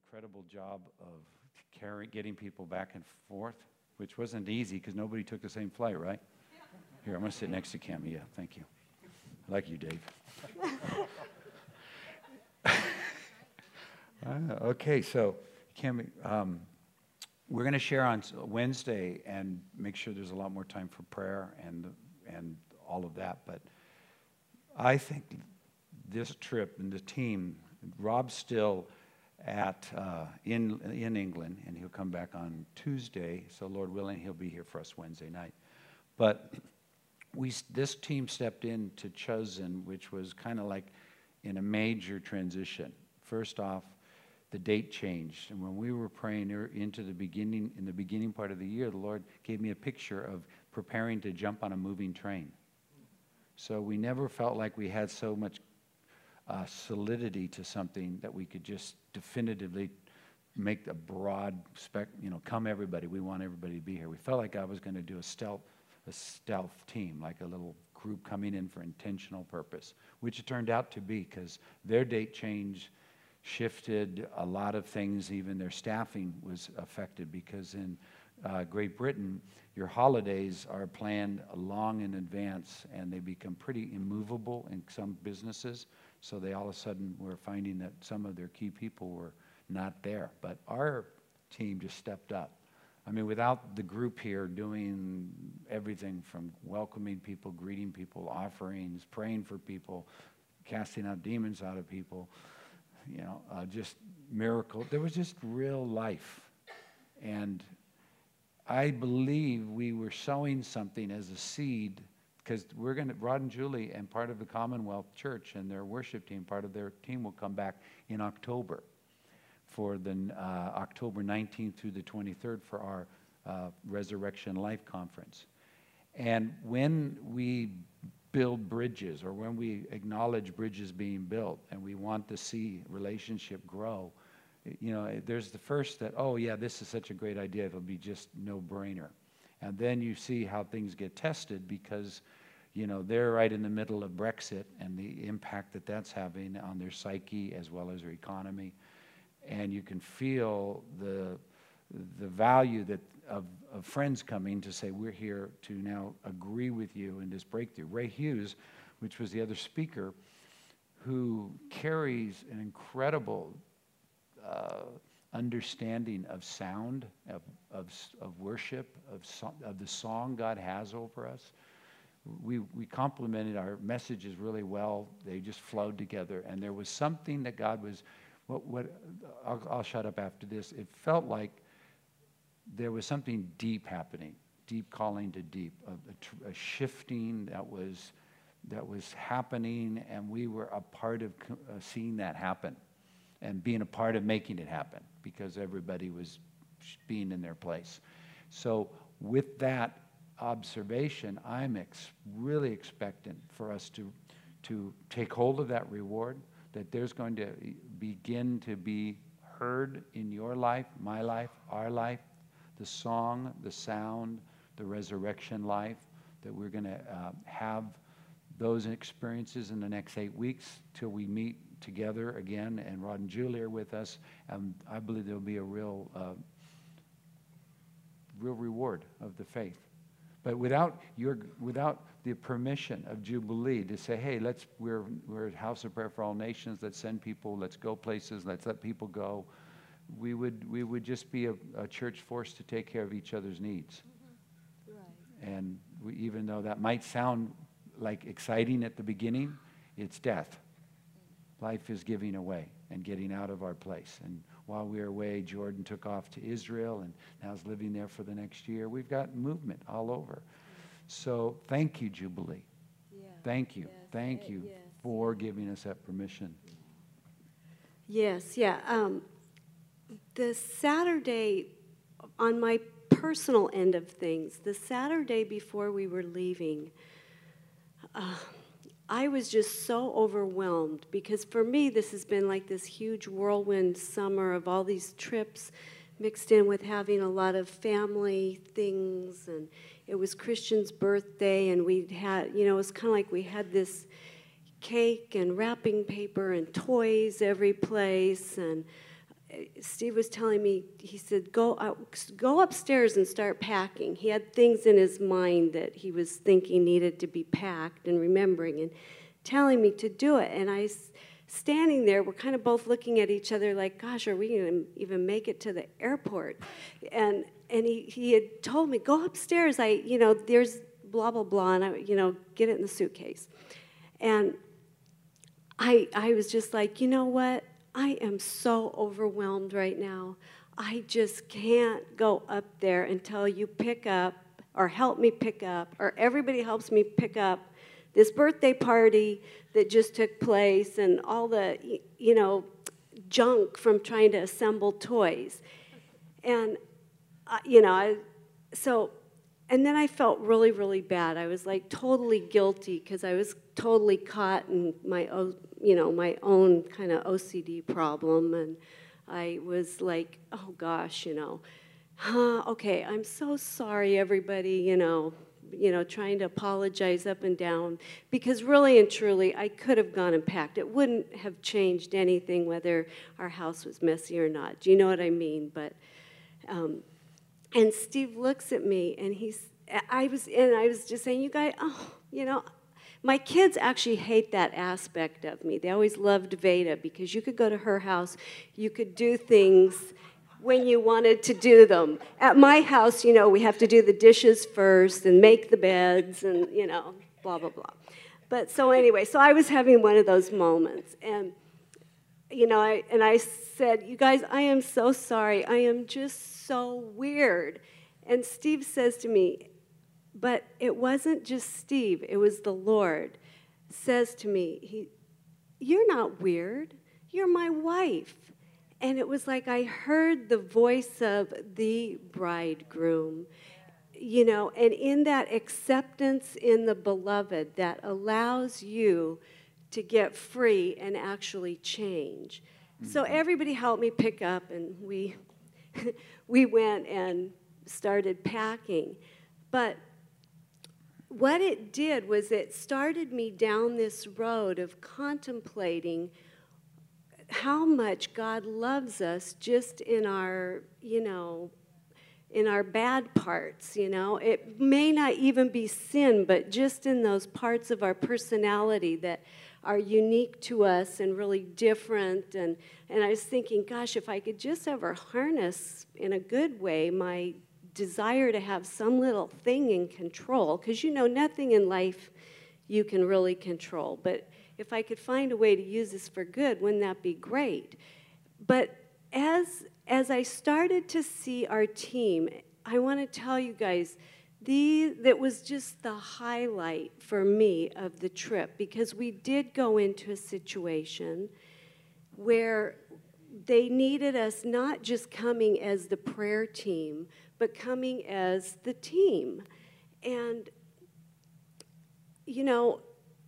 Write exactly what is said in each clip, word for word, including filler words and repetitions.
incredible job of carrying, getting people back and forth, which wasn't easy because nobody took the same flight, right? Here, I'm going to sit next to Cami. Yeah, thank you. I like you, Dave. uh, okay, so Cami, um, we're going to share on Wednesday and make sure there's a lot more time for prayer and and all of that. But I think this trip and the team, Rob's still at uh, in in England, and he'll come back on Tuesday. So Lord willing, he'll be here for us Wednesday night. But we this team stepped into Chosen, which was kind of like in a major transition. First off, the date changed, and when we were praying into the beginning, in the beginning part of the year, the Lord gave me a picture of preparing to jump on a moving train. So we never felt like we had so much uh, solidity to something that we could just definitively make a broad spec. You know, come everybody. We want everybody to be here. We felt like I was going to do a stealth, a stealth team, like a little group coming in for intentional purpose, which it turned out to be because their date changed. Shifted a lot of things, even their staffing was affected because in uh, Great Britain, your holidays are planned long in advance and they become pretty immovable in some businesses. So they all of a sudden were finding that some of their key people were not there. But our team just stepped up. I mean, without the group here doing everything from welcoming people, greeting people, offerings, praying for people, casting out demons out of people, you know, uh, just miracle. There was just real life. And I believe we were sowing something as a seed because we're going to, Rod and Julie and part of the Commonwealth Church and their worship team, part of their team will come back in October for the uh, October nineteenth through the twenty-third for our uh, Resurrection Life Conference. And when we build bridges or when we acknowledge bridges being built and we want to see relationship grow, you know, there's the first that, oh yeah, this is such a great idea, it'll be just no-brainer. And then you see how things get tested because, you know, they're right in the middle of Brexit and the impact that that's having on their psyche as well as their economy. And you can feel the the value that of, of friends coming to say, we're here to now agree with you in this breakthrough. Ray Hughes, which was the other speaker, who carries an incredible uh, understanding of sound, of, of, of worship, of, so, of the song God has over us. We, we complemented our messages really well. They just flowed together. And there was something that God was, what, what I'll, I'll shut up after this. It felt like there was something deep happening, deep calling to deep, a, a, tr a shifting that was that was happening, and we were a part of uh, seeing that happen and being a part of making it happen because everybody was being in their place. So with that observation, I'm ex really expectant for us to to take hold of that reward, that there's going to begin to be heard in your life, my life, our life, the song, the sound, the resurrection life, that we're going to uh, have those experiences in the next eight weeks till we meet together again, and Rod and Julie are with us, and I believe there'll be a real, uh, real reward of the faith. But without your, without the permission of Jubilee to say, hey, let's, we're, we're a house of prayer for all nations, let's send people, let's go places, let's let people go, we would we would just be a, a church forced to take care of each other's needs. Mm-hmm. Right. And we, even though that might sound like exciting at the beginning, it's death. Mm-hmm. Life is giving away and getting out of our place. And while we were away, Jordan took off to Israel and now is living there for the next year. We've got movement all over. Mm-hmm. So thank you, Jubilee. Yeah. Thank you. Yes. Thank uh, you yes. for giving us that permission. Yes, yeah. Um, The Saturday, on my personal end of things, the Saturday before we were leaving, uh, I was just so overwhelmed because for me this has been like this huge whirlwind summer of all these trips mixed in with having a lot of family things, and it was Christian's birthday, and we had, you know, it was kind of like we had this cake and wrapping paper and toys every place, and Steve was telling me, he said, go, out, go upstairs and start packing. He had things in his mind that he was thinking needed to be packed and remembering and telling me to do it. And I, standing there, we're kind of both looking at each other like, gosh, are we going to even make it to the airport? And and he, he had told me, go upstairs. I, you know, there's blah, blah, blah, and I, you know, get it in the suitcase. And I, I was just like, you know what? I am so overwhelmed right now. I just can't go up there until you pick up or help me pick up or everybody helps me pick up this birthday party that just took place and all the, you know, junk from trying to assemble toys. And, uh, you know, I, so, and then I felt really, really bad. I was like totally guilty because I was totally caught in my, you know, my own kind of O C D problem. And I was like, oh gosh, you know, huh, okay, I'm so sorry, everybody, you know, you know, trying to apologize up and down, because really and truly, I could have gone and packed. It wouldn't have changed anything whether our house was messy or not. Do you know what I mean? But, um, and Steve looks at me, and he's, I was, and I was just saying, you guys, oh, you know, my kids actually hate that aspect of me. They always loved Veda because you could go to her house, you could do things when you wanted to do them. At my house, you know, we have to do the dishes first and make the beds and, you know, blah, blah, blah. But so anyway, so I was having one of those moments. And, you know, I, and I said, you guys, I am so sorry. I am just so weird. And Steve says to me, but it wasn't just Steve, it was the Lord, says to me, he, you're not weird. You're my wife. And it was like I heard the voice of the bridegroom, you know, and in that acceptance in the beloved that allows you to get free and actually change. Mm-hmm. So everybody helped me pick up, and we, we went and started packing. But what it did was it started me down this road of contemplating how much God loves us just in our, you know, in our bad parts, you know. It may not even be sin, but just in those parts of our personality that are unique to us and really different. And, and I was thinking, gosh, if I could just ever harness in a good way my desire to have some little thing in control, because, you know, nothing in life you can really control, but if I could find a way to use this for good, wouldn't that be great? But as, as I started to see our team, I want to tell you guys, the, that was just the highlight for me of the trip, because we did go into a situation where they needed us not just coming as the prayer team, but coming as the team. And, you know,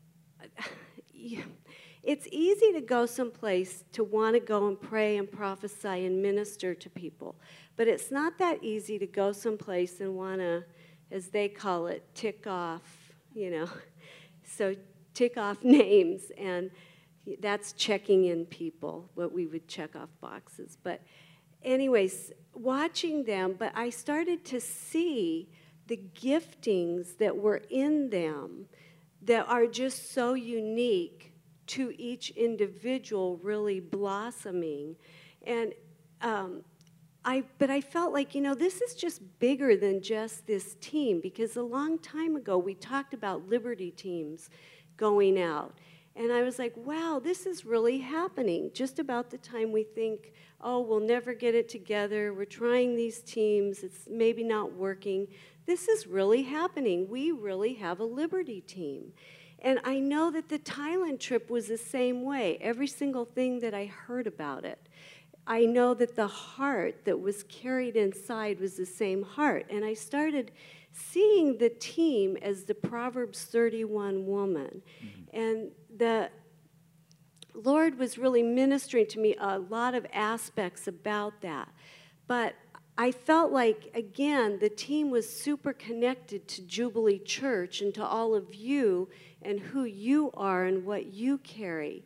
it's easy to go someplace to want to go and pray and prophesy and minister to people, but it's not that easy to go someplace and want to, as they call it, tick off, you know, so tick off names, and that's checking in people, what we would check off boxes. But anyways, watching them, but I started to see the giftings that were in them that are just so unique to each individual really blossoming. And um, I, but I felt like, you know, this is just bigger than just this team, because a long time ago we talked about Liberty teams going out. And I was like, wow, this is really happening. Just about the time we think, oh, we'll never get it together, we're trying these teams, it's maybe not working. This is really happening. We really have a Liberty team. And I know that the Thailand trip was the same way. Every single thing that I heard about it, I know that the heart that was carried inside was the same heart. And I started seeing the team as the Proverbs thirty-one woman. Mm-hmm. And the Lord was really ministering to me a lot of aspects about that. But I felt like, again, the team was super connected to Jubilee Church and to all of you and who you are and what you carry.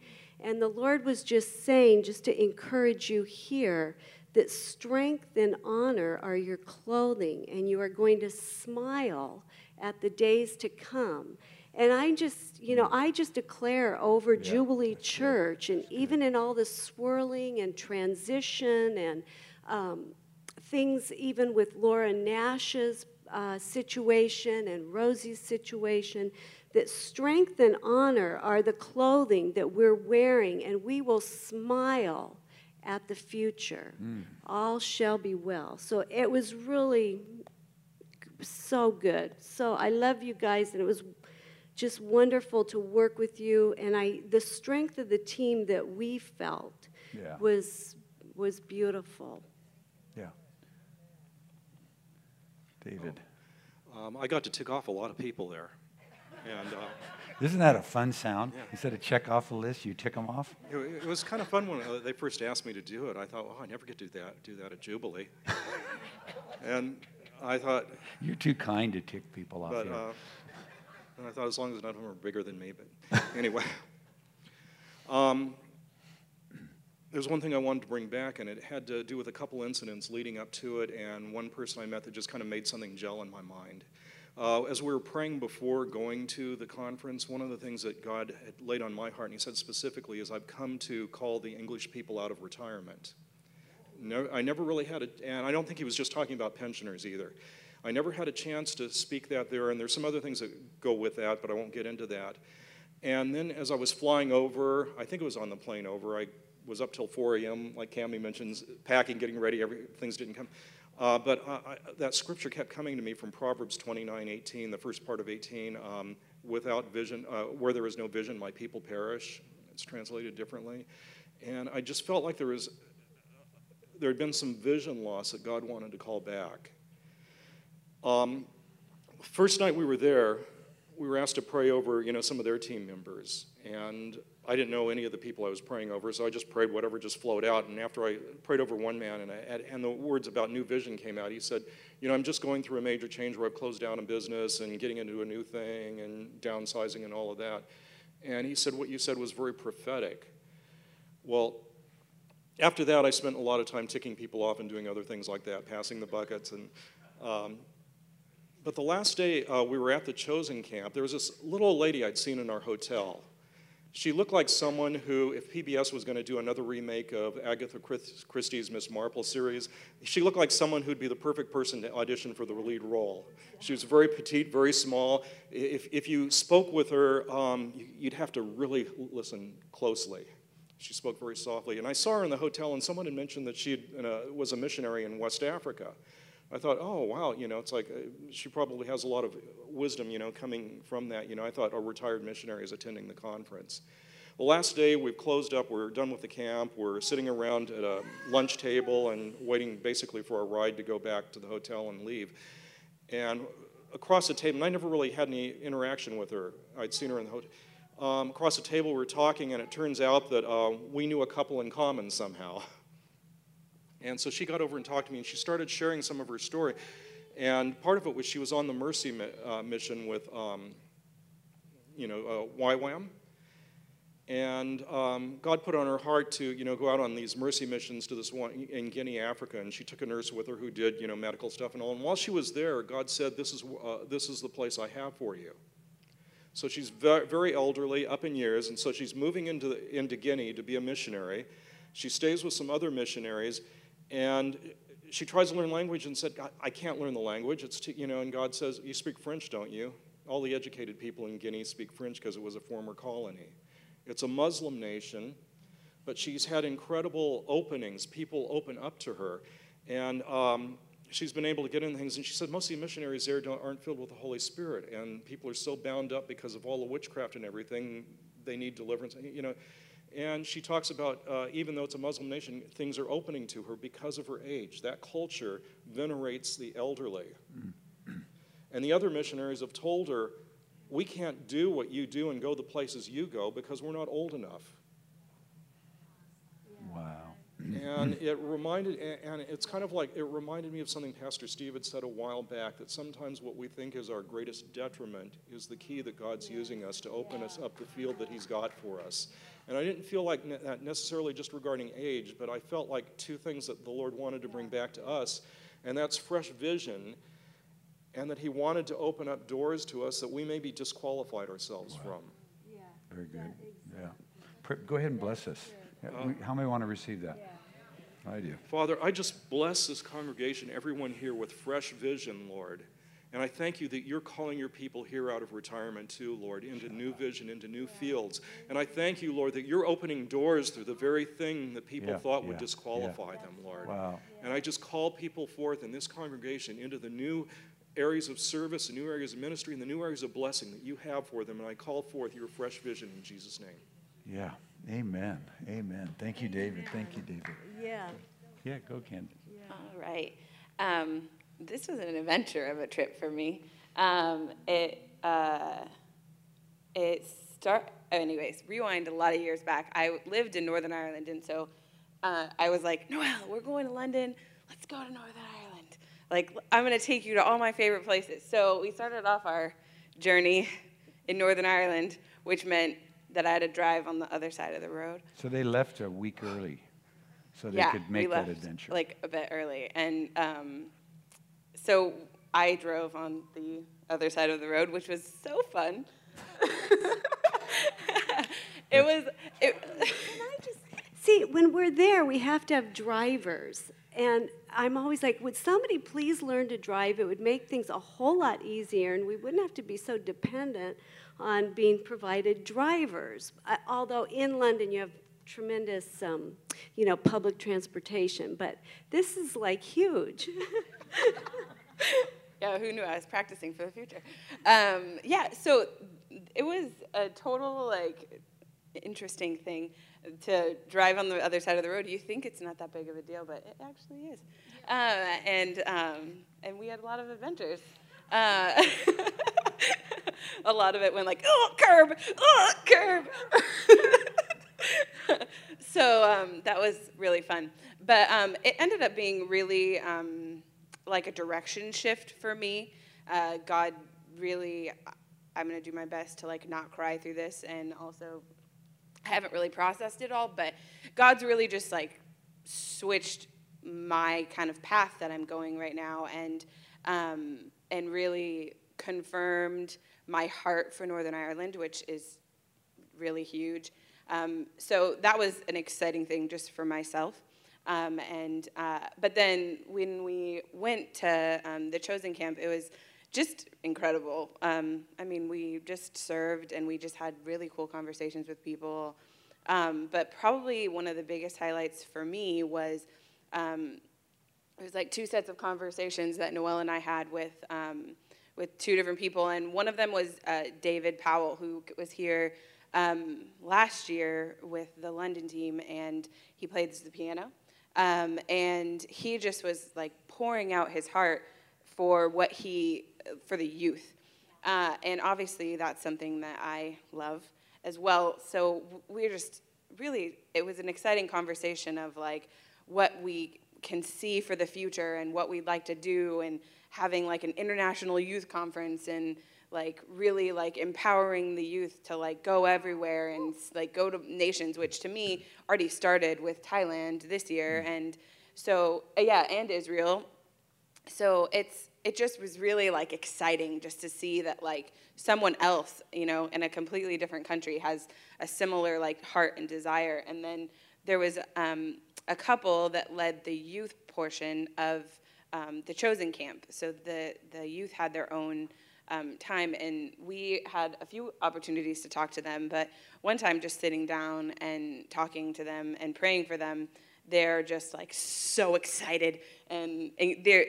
And the Lord was just saying, just to encourage you here, that strength and honor are your clothing, and you are going to smile at the days to come. And I just, you know, I just declare over Yeah, Jubilee that's good. Church, and That's even good. in all the swirling and transition and um, things, even with Laura Nash's uh, situation and Rosie's situation, that strength and honor are the clothing that we're wearing, and we will smile at the future. Mm. All shall be well. So it was really so good. So I love you guys, and it was just wonderful to work with you. And I, the strength of the team that we felt Yeah. was was beautiful. Yeah. David. Um, I got to tick off a lot of people there. And uh, Isn't that a fun sound? Yeah. Instead of check off a list, you tick them off? it, it was kind of fun when uh, they first asked me to do it. I thought, oh, I never get to do that, do that at Jubilee. And I thought, You're too kind to tick people off but here. uh, and I thought as long as none of them are bigger than me. But anyway, um, there's one thing I wanted to bring back, and it had to do with a couple incidents leading up to it, and one person I met that just kind of made something gel in my mind. Uh, as we were praying before going to the conference, one of the things that God had laid on my heart, and he said specifically, is I've come to call the English people out of retirement. No, I never really had a, and I don't think he was just talking about pensioners either. I never had a chance to speak that there, and there's some other things that go with that, but I won't get into that. And then as I was flying over, I think it was on the plane over, I was up till four a m, like Cammie mentions, packing, getting ready, every, things didn't come. Uh, but uh, I, that scripture kept coming to me from Proverbs twenty-nine eighteen, the first part of eighteen, um, without vision, uh, where there is no vision, my people perish. It's translated differently. And I just felt like there was, there had been some vision loss that God wanted to call back. Um, first night we were there, we were asked to pray over, you know, some of their team members. And I didn't know any of the people I was praying over, so I just prayed whatever just flowed out. And after I prayed over one man, and, I, and the words about new vision came out, he said, you know, I'm just going through a major change where I've closed down a business and getting into a new thing and downsizing and all of that. And he said, what you said was very prophetic. Well, after that, I spent a lot of time ticking people off and doing other things like that, passing the buckets. And um, but the last day uh, we were at the Chosen Camp, there was this little old lady I'd seen in our hotel. She looked like someone who, if P B S was going to do another remake of Agatha Christie's Miss Marple series, she looked like someone who'd be the perfect person to audition for the lead role. She was very petite, very small. If, if you spoke with her, um, you'd have to really listen closely. She spoke very softly. And I saw her in the hotel, and someone had mentioned that she had, uh, was a missionary in West Africa. I thought, oh, wow, you know, it's like uh, she probably has a lot of wisdom, you know, coming from that. You know, I thought a retired missionary is attending the conference. The last day, we've closed up. We're done with the camp. We're sitting around at a lunch table and waiting basically for a ride to go back to the hotel and leave. And across the table, and I never really had any interaction with her. I'd seen her in the hotel. Um, across the table, we were talking, and it turns out that uh, we knew a couple in common somehow. And so she got over and talked to me, and she started sharing some of her story. And part of it was she was on the Mercy mi uh, mission with, um, you know, uh, Y WAM. And um, God put on her heart to, you know, go out on these Mercy missions to this one in Guinea, Africa. And she took a nurse with her who did, you know, medical stuff and all. And while she was there, God said, this is, uh, this is the place I have for you. So she's very, very elderly, up in years, and so she's moving into, the, into Guinea to be a missionary. She stays with some other missionaries. And she tries to learn language and said, I can't learn the language. It's too, you know, and God says, you speak French, don't you? All the educated people in Guinea speak French because it was a former colony. It's a Muslim nation, but she's had incredible openings. People open up to her. And um, she's been able to get into things. And she said most of the missionaries there don't, aren't filled with the Holy Spirit. And people are so bound up because of all the witchcraft and everything, they need deliverance. You know. And she talks about, uh, even though it's a Muslim nation, things are opening to her because of her age. That culture venerates the elderly. And the other missionaries have told her, we can't do what you do and go the places you go because we're not old enough. Wow. And it reminded, and it's kind of like, it reminded me of something Pastor Steve had said a while back, that sometimes what we think is our greatest detriment is the key that God's using us to open us up the field that he's got for us. And I didn't feel like ne- that necessarily just regarding age, but I felt like two things that the Lord wanted to bring back to us, and that's fresh vision, and that he wanted to open up doors to us that we maybe disqualified ourselves Wow. from. Very good. Yeah. Pr- Go ahead and bless us. Yeah, we- How many want to receive that? I do. Father, I just bless this congregation, everyone here with fresh vision, Lord. And I thank you that you're calling your people here out of retirement too, Lord, into new vision, into new fields. And I thank you, Lord, that you're opening doors through the very thing that people Yeah, thought yeah, would disqualify them, Lord. Wow. And I just call people forth in this congregation into the new areas of service, the new areas of ministry, and the new areas of blessing that you have for them. And I call forth your fresh vision in Jesus' name. Yeah. Amen. Amen. Thank you, David. Thank you, David. Yeah. Yeah, go, Candy. All right. Um, this was an adventure of a trip for me. Um, it uh, it start. Anyways, rewind a lot of years back. I lived in Northern Ireland, and so uh, I was like, Noelle, we're going to London. Let's go to Northern Ireland. Like, I'm going to take you to all my favorite places. So we started off our journey in Northern Ireland, which meant that I had to drive on the other side of the road. So they left a week early so they yeah, could make we left, that adventure. like a bit early, and um, so I drove on the other side of the road, which was so fun. it was. It, See, when we're there, we have to have drivers. And I'm always like, would somebody please learn to drive? It would make things a whole lot easier, and we wouldn't have to be so dependent on being provided drivers. Uh, although in London, you have tremendous, um, you know, public transportation. But this is, like, huge. yeah, who knew I was practicing for the future? Um, yeah, so it was a total, like, interesting thing to drive on the other side of the road. You think it's not that big of a deal, but it actually is. Uh, and um, and we had a lot of adventures. Uh, a lot of it went like, oh, curb, oh, curb. so um, that was really fun. But um, it ended up being really um, like a direction shift for me. Uh, God really, I'm going to do my best to like not cry through this, and also I haven't really processed it all, but God's really just like switched my kind of path that I'm going right now, and um, and really confirmed my heart for Northern Ireland, which is really huge. Um, so that was an exciting thing just for myself. Um, and uh, but then when we went to um, the Chosen Camp, it was just incredible. Um, I mean, we just served, and we just had really cool conversations with people. Um, but probably one of the biggest highlights for me was um, it was like two sets of conversations that Noelle and I had with um, with two different people, and one of them was uh, David Powell, who was here um, last year with the London team, and he plays the piano, um, and he just was like pouring out his heart for what he for the youth, uh, and obviously that's something that I love as well. So we're just really, it was an exciting conversation of like what we can see for the future and what we'd like to do, and having like an international youth conference, and like really like empowering the youth to like go everywhere and like go to nations, which to me already started with Thailand this year. And so, yeah, and Israel. So it's, it just was really like exciting just to see that like someone else, you know, in a completely different country has a similar like heart and desire. And then there was um, a couple that led the youth portion of um, the Chosen Camp. So the, the youth had their own um, time, and we had a few opportunities to talk to them, but one time just sitting down and talking to them and praying for them, they're just like so excited, and, and they're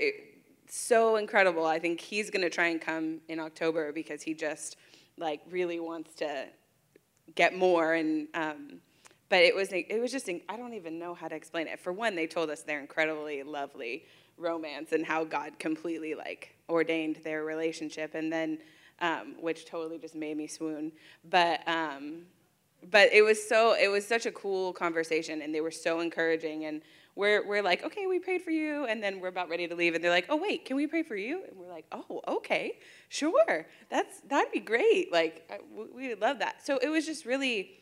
so incredible. I think he's going to try and come in October because he just like really wants to get more. And um, but it was it was just I don't even know how to explain it. For one, they told us their incredibly lovely romance and how God completely like ordained their relationship, and then um, which totally just made me swoon. But um, but it was so it was such a cool conversation, and they were so encouraging. And we're we're like, okay, we prayed for you, and then we're about ready to leave, and they're like, oh wait, can we pray for you? And we're like, oh, okay, sure, that's that'd be great. Like we, we would love that. So it was just really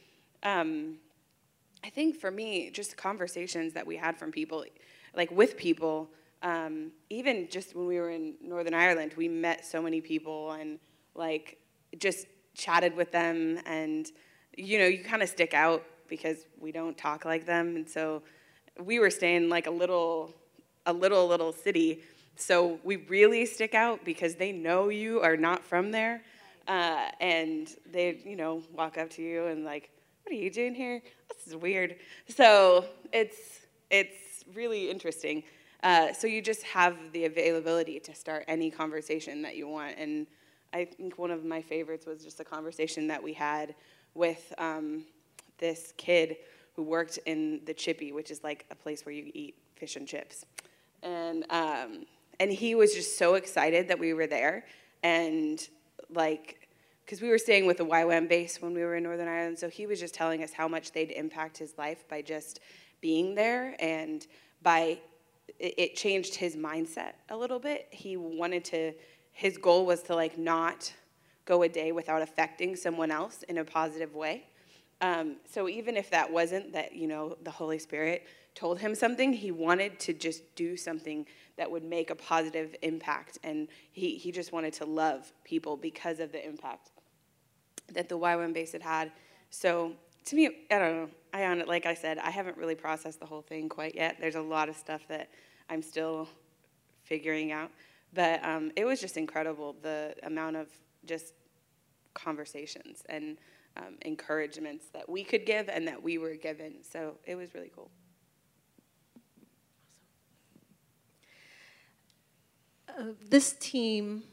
um, I think for me, just conversations that we had from people, like with people, um, even just when we were in Northern Ireland, we met so many people and like just chatted with them, and you know, you kind of stick out because we don't talk like them, and so we were staying like a little, a little little city, so we really stick out because they know you are not from there, uh, and they, you know, walk up to you and like, what are you doing here? This is weird. So it's it's really interesting. Uh, so you just have the availability to start any conversation that you want. And I think one of my favorites was just a conversation that we had with um, this kid who worked in the Chippy, which is like a place where you eat fish and chips. And um, and he was just so excited that we were there. And like, because we were staying with the Y WAM base when we were in Northern Ireland, so he was just telling us how much they'd impact his life by just being there, and by it, it changed his mindset a little bit. He wanted to, his goal was to like not go a day without affecting someone else in a positive way. Um, so even if that wasn't that, you know, the Holy Spirit told him something, he wanted to just do something that would make a positive impact, and he, he just wanted to love people because of the impact that the Y WAM base had had. So to me, I don't know. I on it, like I said, I haven't really processed the whole thing quite yet. There's a lot of stuff that I'm still figuring out. But um, it was just incredible, the amount of just conversations and um, encouragements that we could give and that we were given. So it was really cool. Uh, this team,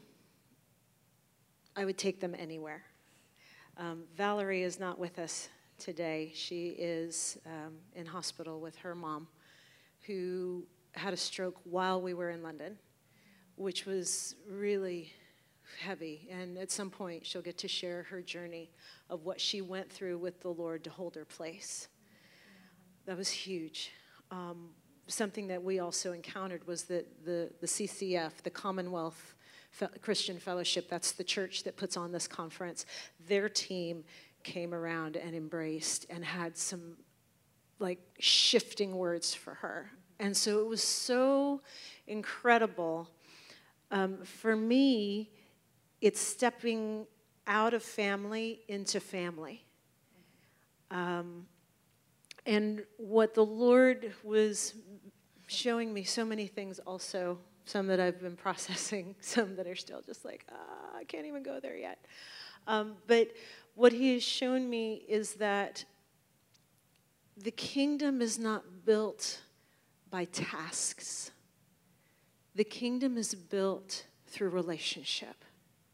I would take them anywhere. Um, Valerie is not with us today. She is um, in hospital with her mom, who had a stroke while we were in London, which was really heavy. And at some point, she'll get to share her journey of what she went through with the Lord to hold her place. That was huge. Um, something that we also encountered was that the, the C C F, the Commonwealth Christian Fellowship, that's the church that puts on this conference, their team came around and embraced and had some like shifting words for her. And so it was so incredible. Um, for me, it's stepping out of family into family. Um, and what the Lord was showing me, so many things also, some that I've been processing, some that are still just like, ah, I can't even go there yet. Um, but what he has shown me is that the kingdom is not built by tasks. The kingdom is built through relationship.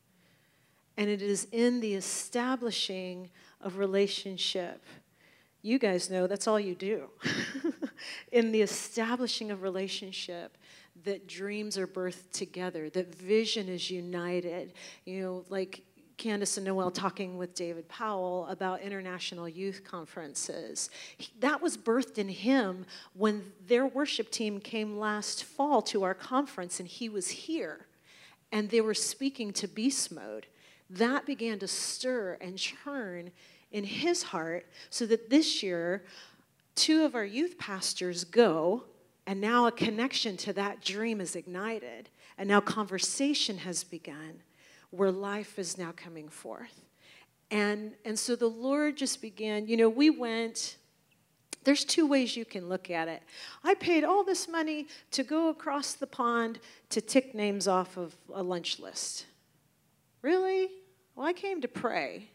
And it is in the establishing of relationship. You guys know that's all you do. In the establishing of relationship, that dreams are birthed together, that vision is united. You know, like Candace and Noel talking with David Powell about international youth conferences. He, that was birthed in him when their worship team came last fall to our conference, and he was here, and they were speaking to Beast Mode. That began to stir and churn in his heart, so that this year, two of our youth pastors go, and now a connection to that dream is ignited, and now conversation has begun, where life is now coming forth. And, and so the Lord just began, you know, we went, there's two ways you can look at it. I paid all this money to go across the pond to tick names off of a lunch list. Really? Well, I came to pray.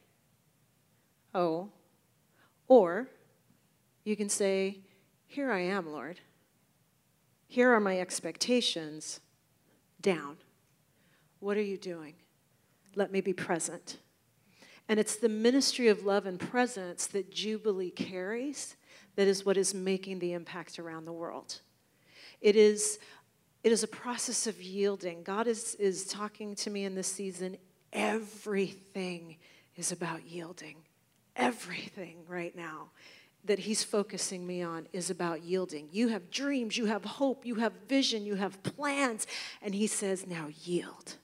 Oh. Or you can say, here I am, Lord. Here are my expectations. Down. What are you doing? Let me be present. And it's the ministry of love and presence that Jubilee carries that is what is making the impact around the world. It is, it is a process of yielding. God is, is talking to me in this season. Everything is about yielding. Everything right now that he's focusing me on is about yielding. You have dreams, you have hope, you have vision, you have plans. And he says, now yield.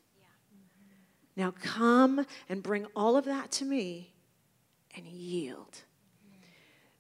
Now come and bring all of that to me and yield.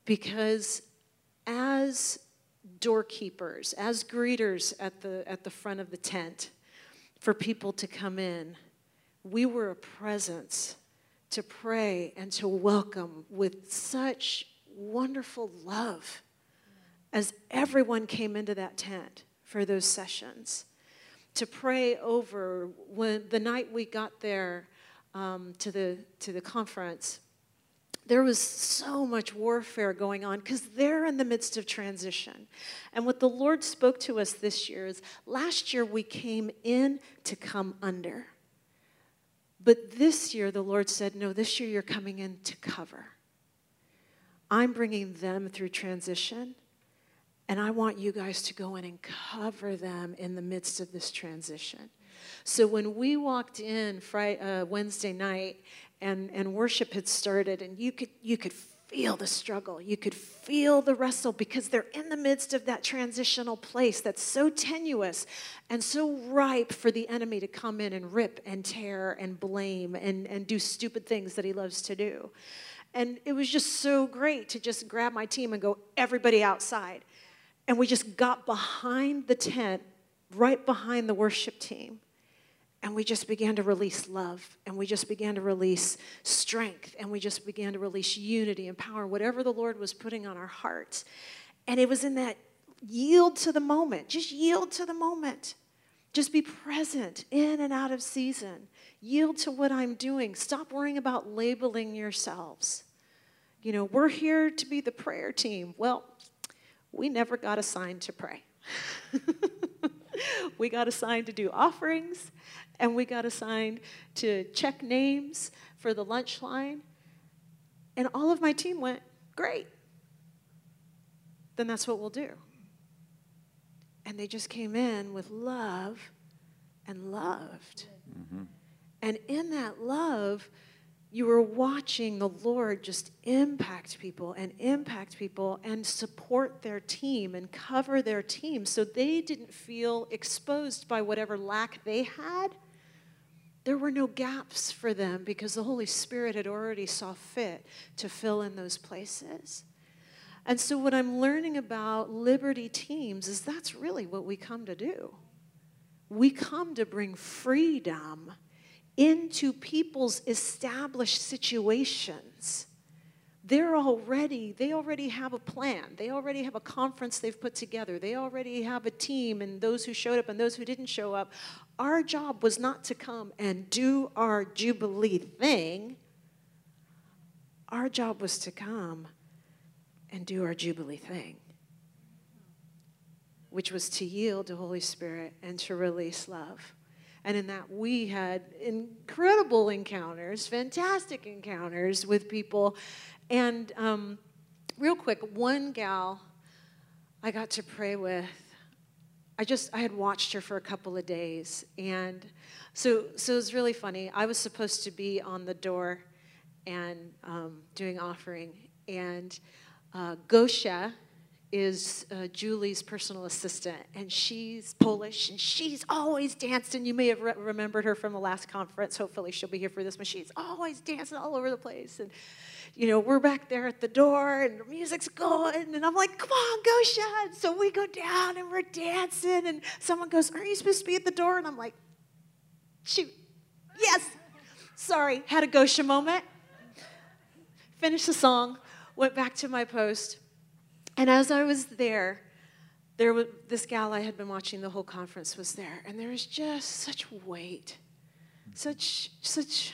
because as doorkeepers, as greeters at the, at the front of the tent for people to come in, we were a presence to pray and to welcome with such wonderful love as everyone came into that tent for those sessions. To pray over when the night we got there um, to the to the conference, there was so much warfare going on because they're in the midst of transition. And what the Lord spoke to us this year is, last year we came in to come under. But this year the Lord said, no, this year you're coming in to cover. I'm bringing them through transition, and I want you guys to go in and cover them in the midst of this transition. So when we walked in Friday, uh, Wednesday night, and, and worship had started, and you could you could feel the struggle, you could feel the wrestle, because they're in the midst of that transitional place that's so tenuous and so ripe for the enemy to come in and rip and tear and blame and, and do stupid things that he loves to do. And it was just so great to just grab my team and go, everybody outside. And we just got behind the tent, right behind the worship team. And we just began to release love. And we just began to release strength. And we just began to release unity and power, whatever the Lord was putting on our hearts. And it was in that yield to the moment. Just yield to the moment. Just be present in and out of season. Yield to what I'm doing. Stop worrying about labeling yourselves. You know, we're here to be the prayer team. Well, we never got assigned to pray. We got assigned to do offerings, and we got assigned to check names for the lunch line. And all of my team went, great. Then that's what we'll do. And they just came in with love and loved. Mm-hmm. And in that love, you were watching the Lord just impact people and impact people and support their team and cover their team so they didn't feel exposed by whatever lack they had. There were no gaps for them because the Holy Spirit had already saw fit to fill in those places. And so what I'm learning about Liberty teams is that's really what we come to do. We come to bring freedom into people's established situations. They're already, they already have a plan. They already have a conference they've put together. They already have a team, and those who showed up and those who didn't show up. Our job was not to come and do our Jubilee thing. Our job was to come and do our Jubilee thing, which was to yield to Holy Spirit and to release love. And in that, we had incredible encounters, fantastic encounters with people. And um, real quick, one gal I got to pray with, I just, I had watched her for a couple of days. And so, so it was really funny. I was supposed to be on the door and um, doing offering. And uh, Gosia is uh, Julie's personal assistant, and she's Polish, and she's always danced, and you may have re- remembered her from the last conference. Hopefully she'll be here for this, but she's always dancing all over the place. And, you know, we're back there at the door, and the music's going, and I'm like, come on, Gosia. And so we go down, and we're dancing, and someone goes, aren't you supposed to be at the door? And I'm like, shoot, yes. Sorry, had a Gosia moment. Finished the song, went back to my post. And as I was there, there was this gal I had been watching the whole conference was there, and there was just such weight, such such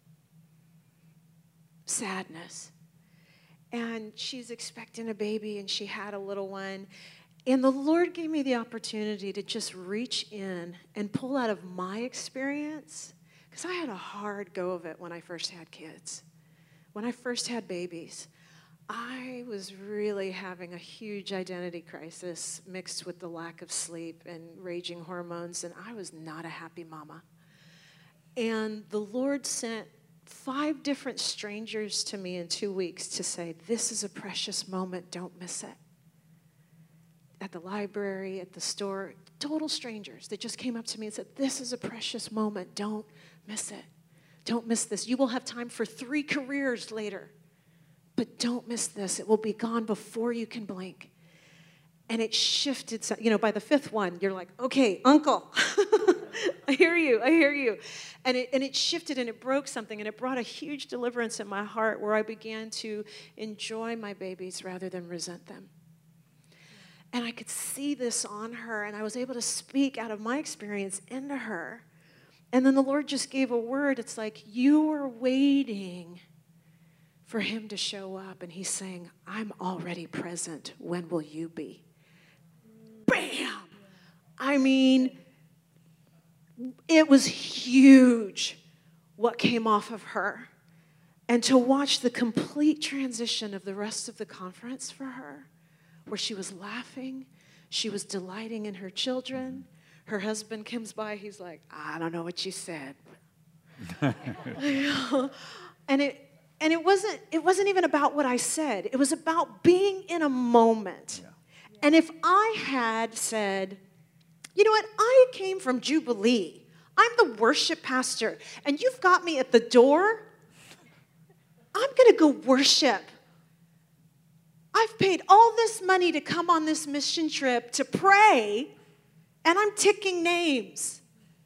sadness. And she's expecting a baby, and she had a little one. And the Lord gave me the opportunity to just reach in and pull out of my experience, because I had a hard go of it when I first had kids, when I first had babies. I was really having a huge identity crisis mixed with the lack of sleep and raging hormones, and I was not a happy mama. And the Lord sent five different strangers to me in two weeks to say, this is a precious moment, don't miss it. At the library, at the store, total strangers that just came up to me and said, this is a precious moment, don't miss it. Don't miss this. You will have time for three careers later. but don't miss this. It will be gone before you can blink. And it shifted. So, you know, by the fifth one, you're like, okay, uncle, I hear you, I hear you. And it, and it shifted and it broke something and it brought a huge deliverance in my heart where I began to enjoy my babies rather than resent them. And I could see this on her and I was able to speak out of my experience into her. And then the Lord just gave a word. It's like, you were waiting for him to show up. And he's saying, I'm already present. When will you be? Bam! I mean, it was huge what came off of her. And to watch the complete transition of the rest of the conference for her, where she was laughing, she was delighting in her children. Her husband comes by, he's like, I don't know what you said. and it and it wasn't it wasn't even about what I said. It was about being in a moment. Yeah. And if I had said, you know what, I came from Jubilee. I'm the worship pastor, and you've got me at the door. I'm going to go worship. I've paid all this money to come on this mission trip to pray, and I'm ticking names.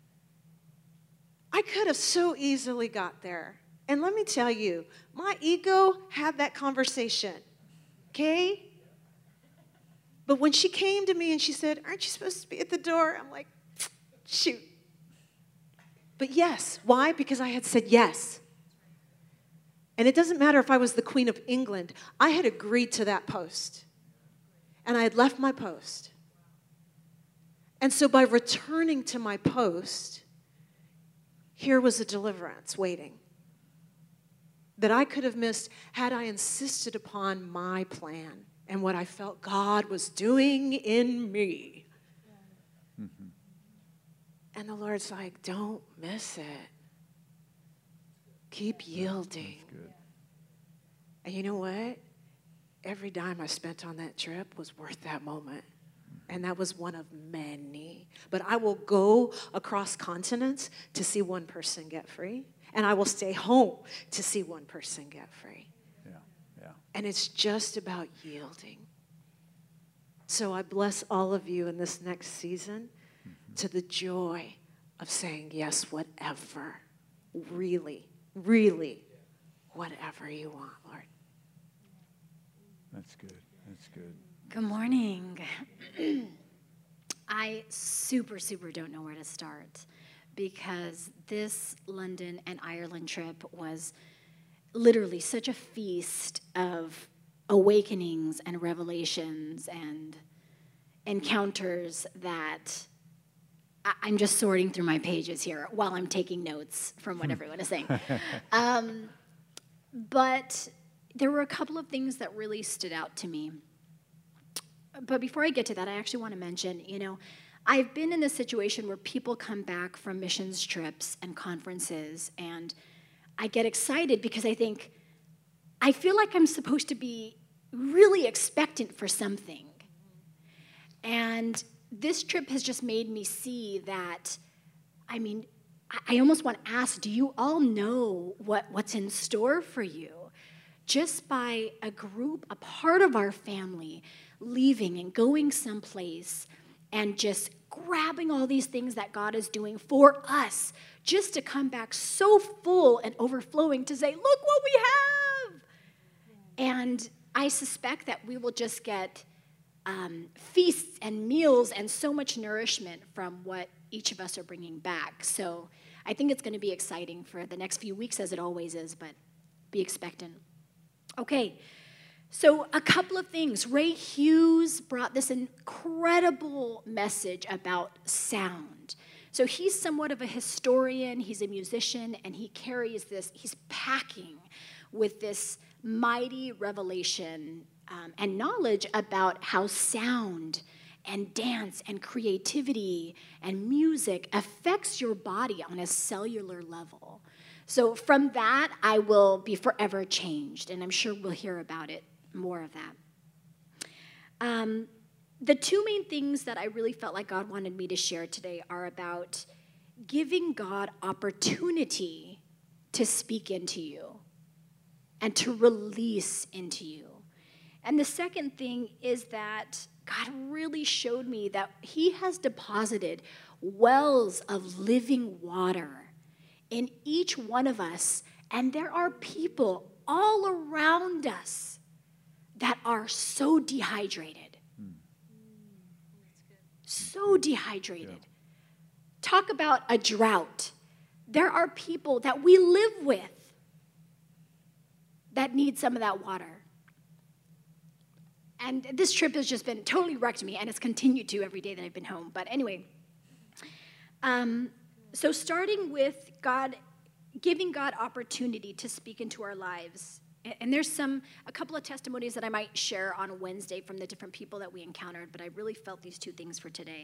I could have so easily got there. And let me tell you, my ego had that conversation, okay? But when she came to me and she said, aren't you supposed to be at the door? I'm like, shoot. But yes, why? Because I had said yes. And it doesn't matter if I was the Queen of England. I had agreed to that post. And I had left my post. And so by returning to my post, here was a deliverance waiting that I could have missed had I insisted upon my plan and what I felt God was doing in me. Mm-hmm. And the Lord's like, don't miss it. Keep yielding. And you know what? Every dime I spent on that trip was worth that moment. And that was one of many. But I will go across continents to see one person get free. And I will stay home to see one person get free. Yeah, yeah. And it's just about yielding. So I bless all of you in this next season mm-hmm. to the joy of saying, yes, whatever. Really, really, whatever you want, Lord. That's good. That's good. Good morning. I super, super don't know where to start because this London and Ireland trip was literally such a feast of awakenings and revelations and encounters that I- I'm just sorting through my pages here while I'm taking notes from what everyone is saying. Um, but there were a couple of things that really stood out to me. But before I get to that, I actually want to mention, you know, I've been in this situation where people come back from missions trips and conferences, and I get excited because I think, I feel like I'm supposed to be really expectant for something. And this trip has just made me see that, I mean, I almost want to ask, do you all know what, what's in store for you? Just by a group, a part of our family, leaving and going someplace and just grabbing all these things that God is doing for us, just to come back so full and overflowing to say, look what we have. And I suspect that we will just get um, feasts and meals and so much nourishment from what each of us are bringing back. So I think it's going to be exciting for the next few weeks, as it always is, but be expectant. Okay, so a couple of things. Ray Hughes brought this incredible message about sound. So he's somewhat of a historian, he's a musician, and he carries this, he's packing with this mighty revelation um, and knowledge about how sound and dance and creativity and music affects your body on a cellular level. So from that, I will be forever changed, and I'm sure we'll hear about it, more of that. Um, the two main things that I really felt like God wanted me to share today are about giving God opportunity to speak into you. and to release into you. And the second thing is that God really showed me that he has deposited wells of living water in each one of us. And there are people all around us that are so dehydrated. Mm. So dehydrated. Yeah. Talk about a drought. There are people that we live with that need some of that water. And this trip has just been totally wrecked me, and it's continued to every day that I've been home. But anyway, um, so starting with God, giving God opportunity to speak into our lives. And there's some, a couple of testimonies that I might share on Wednesday from the different people that we encountered, but I really felt these two things for today.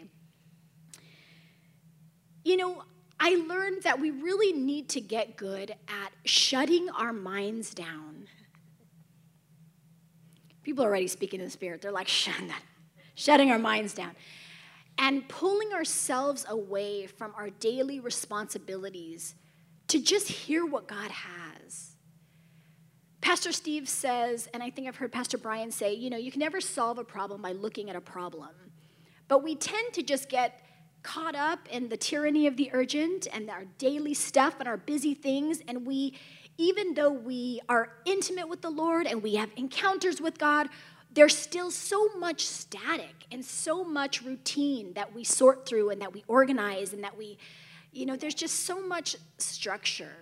You know, I learned that we really need to get good at shutting our minds down. People are already speaking in the Spirit. They're like, shutting, that, shutting our minds down. And pulling ourselves away from our daily responsibilities to just hear what God has. Pastor Steve says, and I think I've heard Pastor Brian say, you know, you can never solve a problem by looking at a problem. But we tend to just get caught up in the tyranny of the urgent and our daily stuff and our busy things, and we, even though we are intimate with the Lord and we have encounters with God, there's still so much static and so much routine that we sort through and that we organize and that we, you know, there's just so much structure.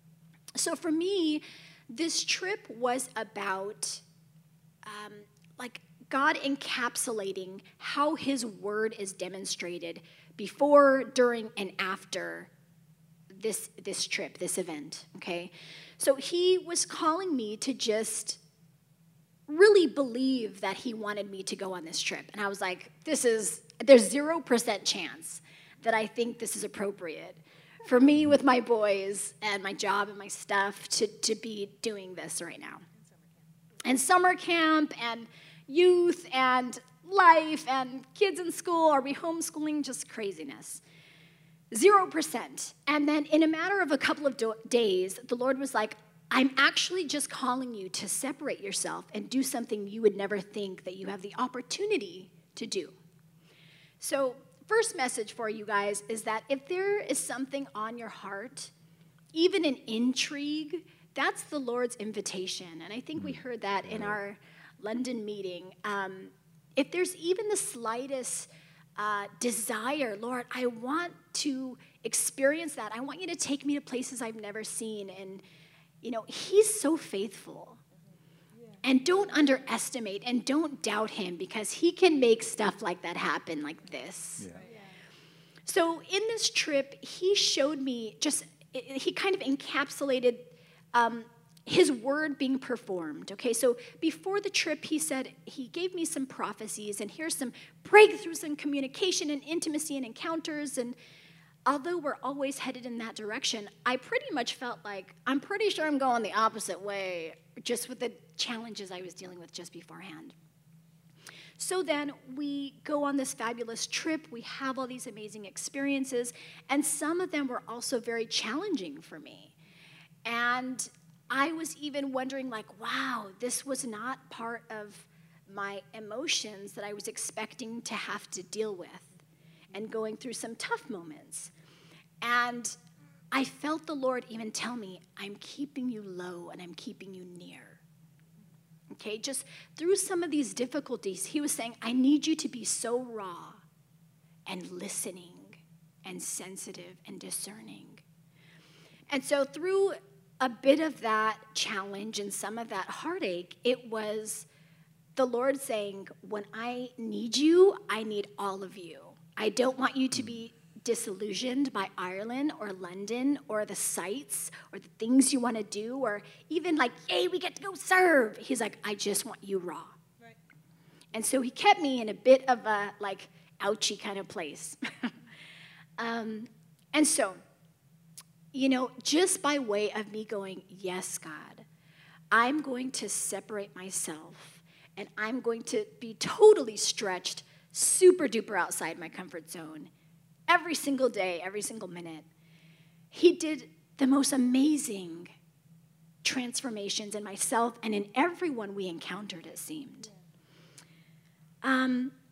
So for me, this trip was about um, like God encapsulating how his word is demonstrated before, during, and after this, this trip, this event, okay? So he was calling me to just really believe that he wanted me to go on this trip. And I was like, this is, there's zero percent chance that I think this is appropriate for me with my boys and my job and my stuff to, to be doing this right now. And summer camp and youth and life and kids in school, are we homeschooling? Just craziness. Zero percent. And then in a matter of a couple of do- days, the Lord was like, I'm actually just calling you to separate yourself and do something you would never think that you have the opportunity to do. So first message for you guys is that if there is something on your heart, even an intrigue, that's the Lord's invitation. And I think we heard that in our London meeting. Um, if there's even the slightest uh, desire, Lord, I want to experience that. I want you to take me to places I've never seen. And, you know, he's so faithful. And don't underestimate and don't doubt him, because he can make stuff like that happen like this. Yeah. So in this trip, he showed me just, he kind of encapsulated um, his word being performed, okay? So before the trip, he said, he gave me some prophecies, and here's some breakthroughs in communication and intimacy and encounters. And although we're always headed in that direction, I pretty much felt like, I'm pretty sure I'm going the opposite way, just with the challenges I was dealing with just beforehand. So then we go on this fabulous trip. We have all these amazing experiences, and some of them were also very challenging for me. And I was even wondering, like, wow, this was not part of my emotions that I was expecting to have to deal with, and going through some tough moments. And I felt the Lord even tell me, I'm keeping you low and I'm keeping you near. Okay, just through some of these difficulties, he was saying, I need you to be so raw and listening and sensitive and discerning. And so through a bit of that challenge and some of that heartache, it was the Lord saying, when I need you, I need all of you. I don't want you to be disillusioned by Ireland or London or the sights or the things you want to do, or even like, yay, we get to go serve. He's like, I just want you raw. Right. And so he kept me in a bit of a like ouchy kind of place. um, and so, you know, just by way of me going, yes, God, I'm going to separate myself and I'm going to be totally stretched, super duper outside my comfort zone. Every single day, every single minute, he did the most amazing transformations in myself and in everyone we encountered, it seemed. Um,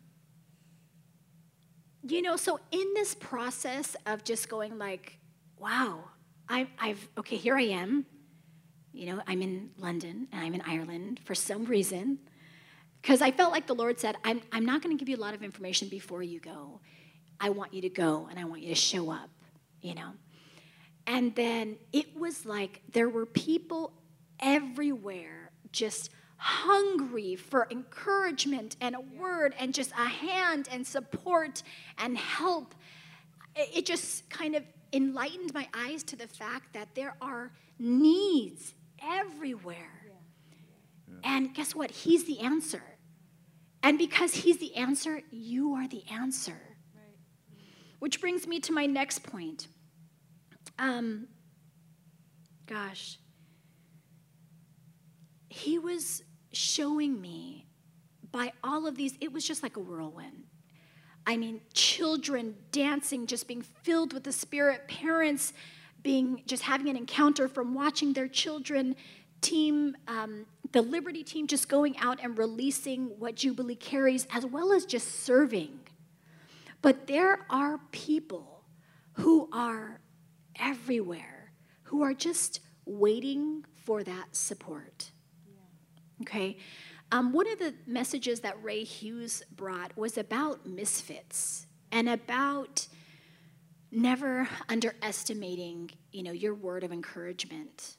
you know, so in this process of just going like, wow, I, I've, okay, here I am. You know, I'm in London and I'm in Ireland for some reason. Because I felt like the Lord said, I'm, I'm not going to give you a lot of information before you go. I want you to go and I want you to show up, you know. And then it was like there were people everywhere just hungry for encouragement and a word and just a hand and support and help. It just kind of enlightened my eyes to the fact that there are needs everywhere. And guess what? He's the answer. And because he's the answer, you are the answer. Right. Which brings me to my next point. Um, gosh. He was showing me by all of these, it was just like a whirlwind. I mean, children dancing, just being filled with the Spirit, parents being, just having an encounter from watching their children, team, um, the Liberty team just going out and releasing what Jubilee carries, as well as just serving. But there are people who are everywhere, who are just waiting for that support. Yeah. Okay? Um, one of the messages that Ray Hughes brought was about misfits and about never underestimating, you know, your word of encouragement.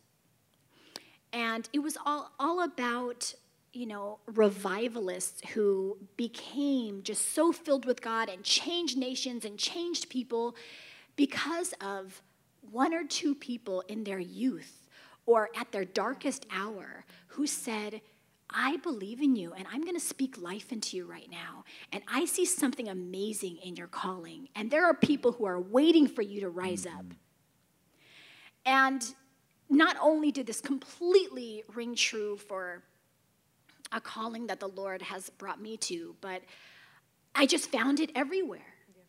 And it was all, all about, you know, revivalists who became just so filled with God and changed nations and changed people because of one or two people in their youth or at their darkest hour who said, I believe in you, and I'm going to speak life into you right now. And I see something amazing in your calling. And there are people who are waiting for you to rise up. And not only did this completely ring true for a calling that the Lord has brought me to, but I just found it everywhere.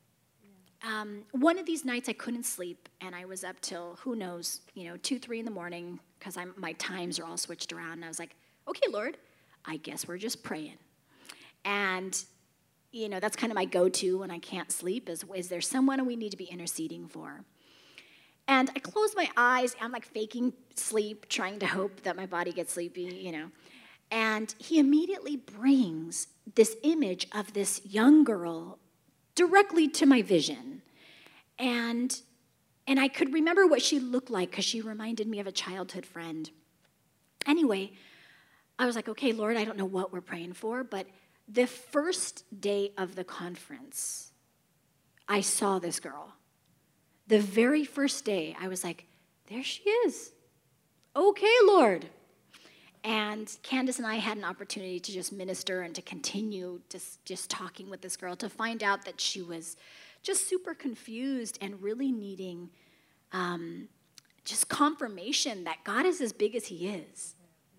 Um, one of these nights I couldn't sleep, and I was up till, who knows, you know, two, three in the morning, because my times are all switched around. And I was like, okay, Lord, I guess we're just praying. And, you know, that's kind of my go-to when I can't sleep is, is there someone we need to be interceding for? And I close my eyes. I'm like faking sleep, trying to hope that my body gets sleepy, you know. And he immediately brings this image of this young girl directly to my vision. And, and I could remember what she looked like because she reminded me of a childhood friend. Anyway, I was like, okay, Lord, I don't know what we're praying for, but the first day of the conference, I saw this girl. The very first day, I was like, there she is. Okay, Lord. And Candace and I had an opportunity to just minister and to continue just, just talking with this girl to find out that she was just super confused and really needing um, just confirmation that God is as big as he is.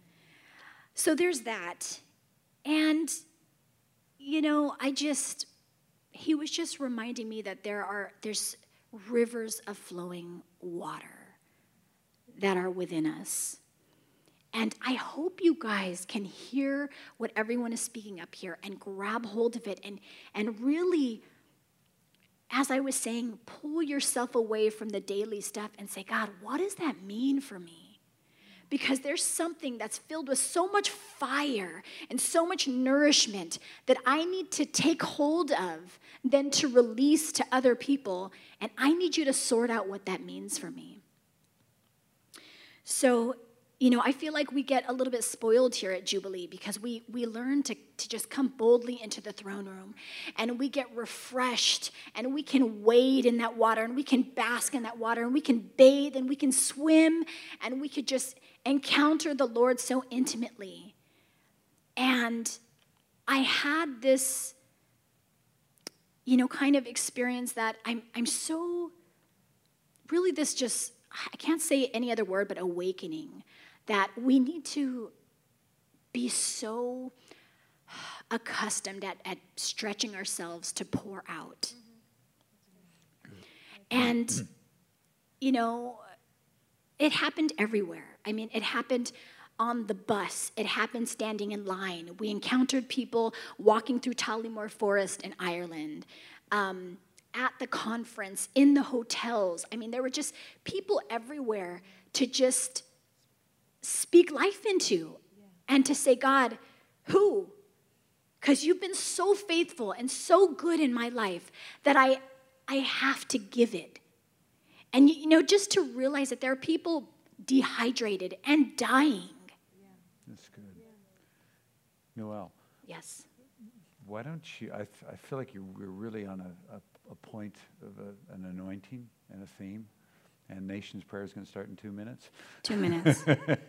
So there's that. And, you know, I just, he was just reminding me that there are, there's rivers of flowing water that are within us. And I hope you guys can hear what everyone is speaking up here and grab hold of it and, and really, as I was saying, pull yourself away from the daily stuff and say, God, what does that mean for me? Because there's something that's filled with so much fire and so much nourishment that I need to take hold of, then to release to other people. And I need you to sort out what that means for me. So, you know, I feel like we get a little bit spoiled here at Jubilee because we, we learn to, to just come boldly into the throne room and we get refreshed and we can wade in that water and we can bask in that water and we can bathe and we can swim and we could just encounter the Lord so intimately. And I had this, you know, kind of experience that I'm, I'm so, really this just, I can't say any other word but awakening. That we need to be so accustomed at, at stretching ourselves to pour out. And, you know, it happened everywhere. I mean, it happened on the bus. It happened standing in line. We encountered people walking through Tollymore Forest in Ireland, um, at the conference, in the hotels. I mean, there were just people everywhere to just speak life into and to say, God, who? Because you've been so faithful and so good in my life that I, I have to give it. And, you know, just to realize that there are people dehydrated and dying. That's good. Noel, Yes. why don't you, I, f- I feel like you're, we're really on a, a, a point of a, an anointing and a theme, and Nation's Prayer is going to start in two minutes. Two minutes.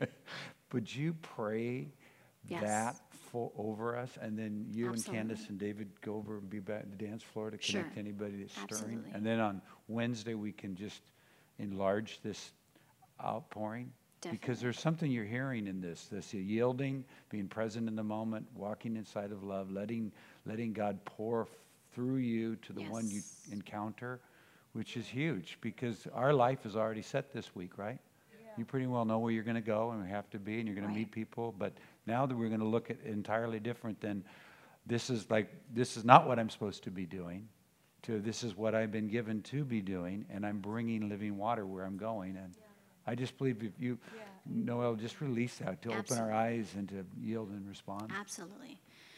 Would you pray Yes. that for, over us, and then you Absolutely. and Candace and David go over and be back at the dance floor to Sure. connect anybody that's stirring? Absolutely. And then on Wednesday, we can just enlarge this outpouring. Because Definitely. there's something you're hearing in this, this yielding, being present in the moment, walking inside of love, letting letting God pour f- through you to the one you Yes. encounter, which is huge because our life is already set this week, right? You pretty well know where you're going to go and have to be, and you're going Right. to meet people. But now that we're going to look at entirely different than this is like this is not what I'm supposed to be doing. To this is what I've been given to be doing, and I'm bringing living water where I'm going. And I just believe if you, Noel, just release that to open our eyes and to yield and respond. Absolutely.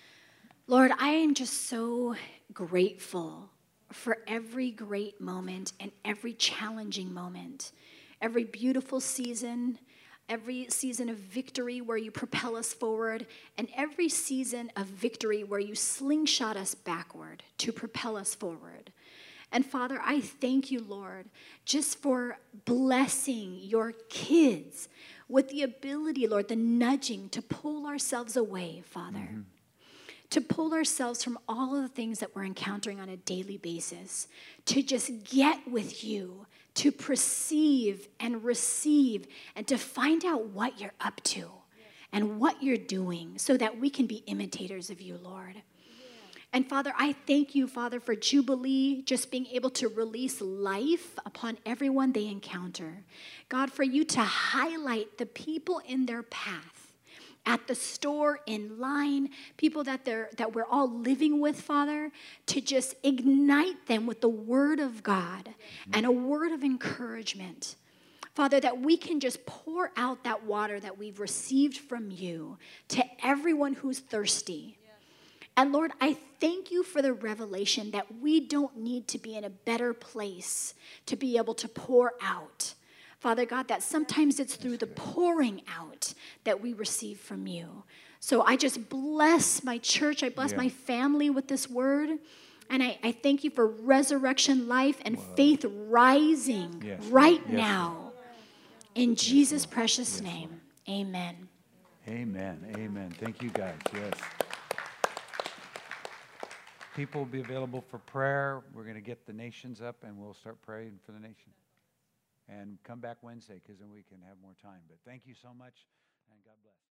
Lord, I am just so grateful for every great moment and every challenging moment, every beautiful season, every season of victory where you propel us forward, and every season of victory where you slingshot us backward to propel us forward. And Father, I thank you, Lord, just for blessing your kids with the ability, Lord, the nudging to pull ourselves away, Father. Mm-hmm. To pull ourselves from all of the things that we're encountering on a daily basis, to just get with you, to perceive and receive, and to find out what you're up to and what you're doing so that we can be imitators of you, Lord. And Father, I thank you, Father, for Jubilee just being able to release life upon everyone they encounter. God, for you to highlight the people in their path, at the store, in line, people that they're that we're all living with, Father, to just ignite them with the word of God and a word of encouragement. Father, that we can just pour out that water that we've received from you to everyone who's thirsty. And Lord, I thank you for the revelation that we don't need to be in a better place to be able to pour out. Father God, that sometimes it's through the pouring out that we receive from you. So I just bless my church. I bless Yeah. my family with this word. And I, I thank you for resurrection life and Whoa. faith rising Yes, right Lord. Yes, now. In Jesus' Lord. precious Yes, name, amen. Amen. Amen. Thank you, guys. Yes. People will be available for prayer. We're going to get the nations up, and we'll start praying for the nation. And come back Wednesday, because then we can have more time. But thank you so much, and God bless.